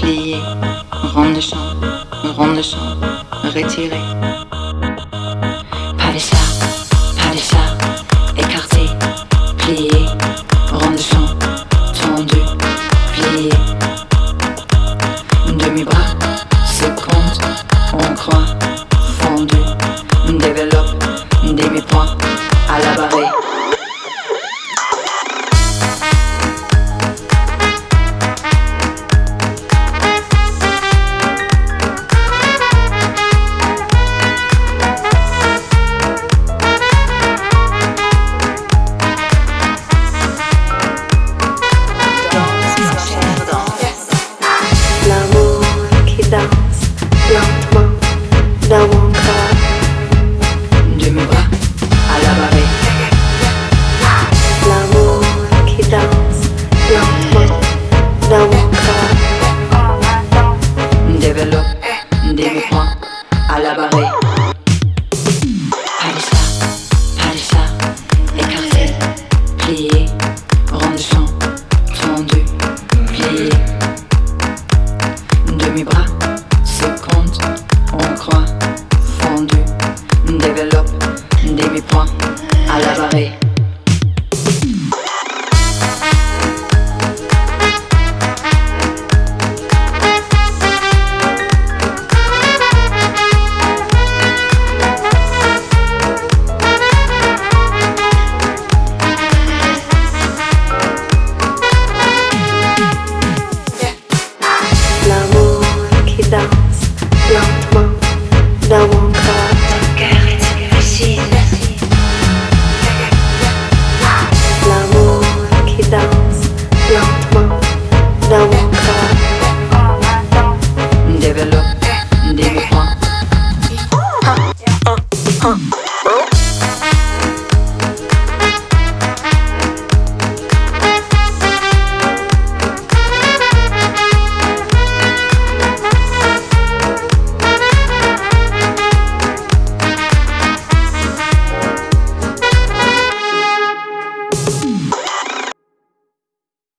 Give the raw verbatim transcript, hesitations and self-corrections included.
plié, ronde de champ, ronde de champ, retiré. Pas les chars, pas les chars, écarté, plié, ronde de champ, tendu, plié. Demi-bras, seconde, on croit, fondu, développe, demi-point, à la barrée. Dans mon corps, demi-bras à la barrée. l'amour qui danse lentement dans mon corps, Développe, demi-point à la barrée. Pas les chars, pas les chars, écarté, plié, rond de champ, tendu, plié. Demi-bras, seconde, on croit, fondu, développe, demi-point à la barrée. l'amour qui danse lentement.